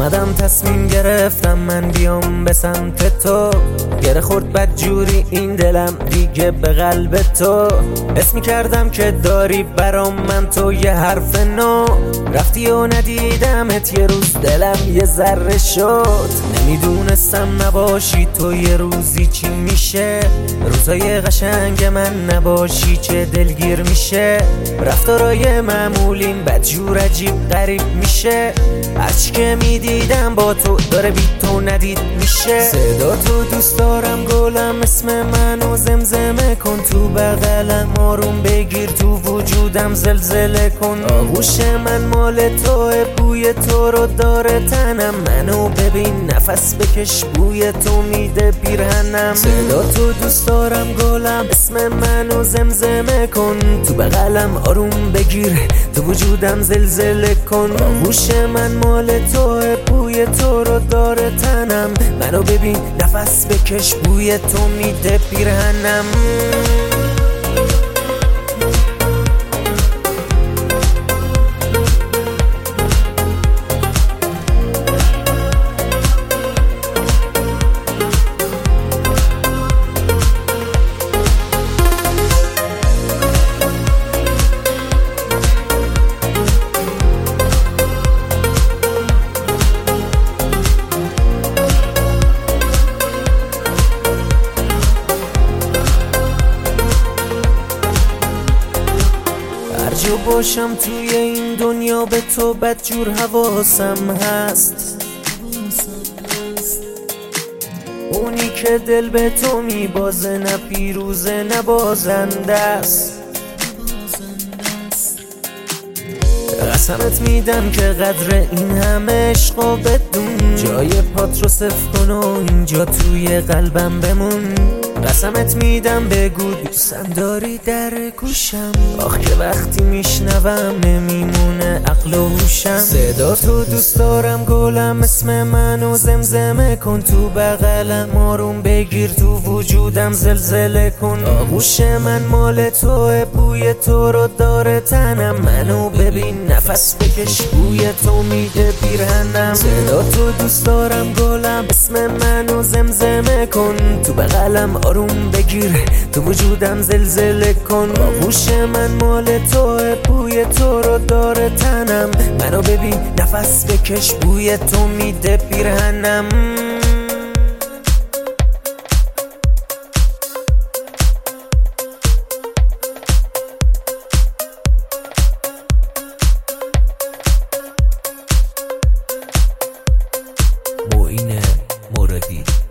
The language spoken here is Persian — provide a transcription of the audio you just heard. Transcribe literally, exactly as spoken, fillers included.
اومدم تصمیم گرفتم من بیام به سمت تو، گره خورد بدجوری این دلم دیگه به قلب تو. حس میکردم که داری برام من تو یه حرف نو، رفتی و ندیدمت یه روز دلم یه ذره شد. نمیدونستم نباشی تو یه روزی چی میشه، روزای قشنگ من نباشی چه دلگیر میشه. رفتارای معمولیم بدجور عجیب غریب میشه، هرچی که میدیدم با تو داره بی تو ندید میشه. صدا تو دوست دارم گلم، اسم منو زمزمه کن، تو بغلم آروم بگیر، تو وجودم زلزله کن. آغوش من مال توه، بوی تو رو داره تنم، منو ببین نفس بکش بوی تو میده پیرهنم. صدا تو دوست دارم گلم، اسم منو زمزمه کن، تو بغلم آروم بگیر، تو وجودم زلزله کن. آغوش من مال توه، بوی تو رو داره تنم، منو ببین نفس بکش بوی تو میده پیرهنم. جو باشم توی این دنیا به تو بدجور حواسم هست، اونی که دل به تو میبازه نه پیروزه نه بازنده است. قسمت میدم که قدر این همه عشقا بدون، جای پات رو صفر کن و اینجا توی قلبم بمون. قسمت میدم بگو دوستم داری در گوشم، آخ که وقتی میشنوم نمیمونه عقل و هوشم. صدا تو دوست دارم گلم، اسم منو زمزمه کن، تو بغلم آروم بگیر، تو وجودم زلزله کن. آغوش من مال توه، بوی تو رو داره تنم، منو ببین نفس بکش بوی تو میده پیرهنم. صدا تو دوست دارم گلم، اسم منو زمزمه کن، تو بغلم آروم بگیر، تو وجودم زلزله کن. آغوش من مال توه، بوی تو رو داره تنم، منو ببین نفس بکش بوی تو میده پیرهنم. معین مرادی.